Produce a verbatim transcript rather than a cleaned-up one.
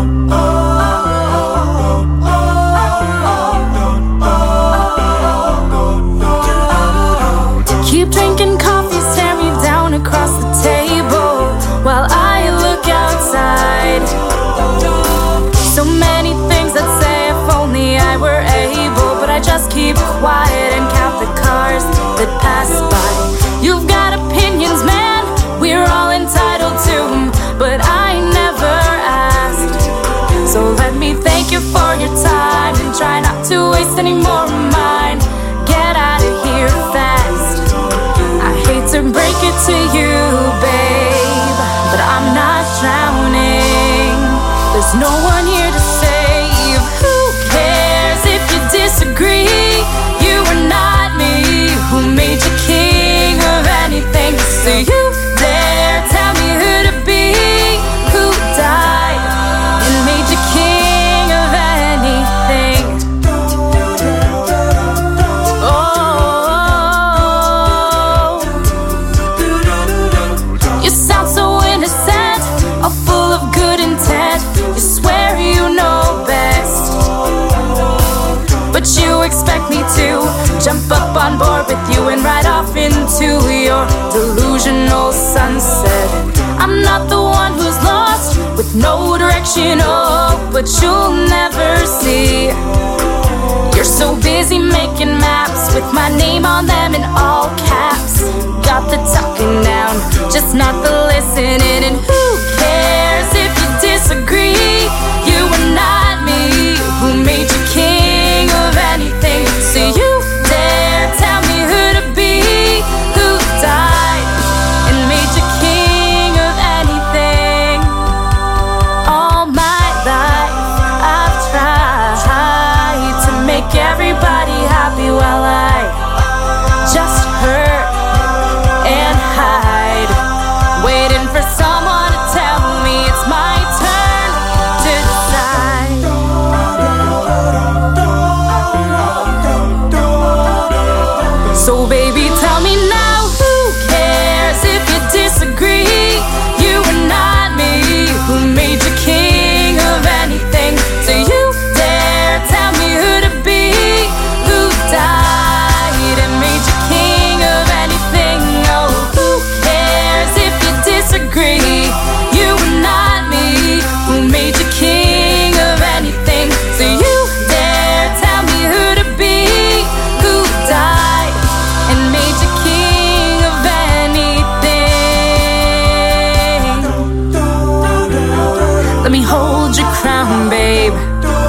Keep drinking coffee, stare me down across the table while I look outside. So many things I'd say if only I were able, but I just keep quiet and count the cars that pass by. You've got opinions, man, we're all entitled to them, but I never asked. So let me thank you for your time and try not to waste any more of mine. Get out of here fast. I hate to break it to you, babe, but I'm not drowning. There's no one here to save. Who cares if you disagree? You are not me. Who made you king of anything? So you dare tell me who to be? Who died and made you king of anything? Oh, you sound so innocent, all full of good intent. You swear you know best, but you expect me to jump up on board with you and ride off into your delusional sunset. I'm not the one who's lost with no direction, oh, but you'll never see. You're so busy making maps with my name on them in all caps. Got the talking down, just not the listening. And who cares if you disagree? You are not me. Who made you king of anything? So you dare tell me who to be? Who died and made you king of anything? All my life I've tried to make everybody happy while I just hurt and hide, waiting for someone to tell me it's my turn to decide. So baby, tell me now, who cares if you disagree? You are not me. Who made you king of anything? So you dare tell me who to be? Who died and made you king of anything? Oh, who cares if you disagree? You are not me. Who made you king of anything? So you dare tell me who to be? Who died and made you king of anything? Let me hold your crown, babe.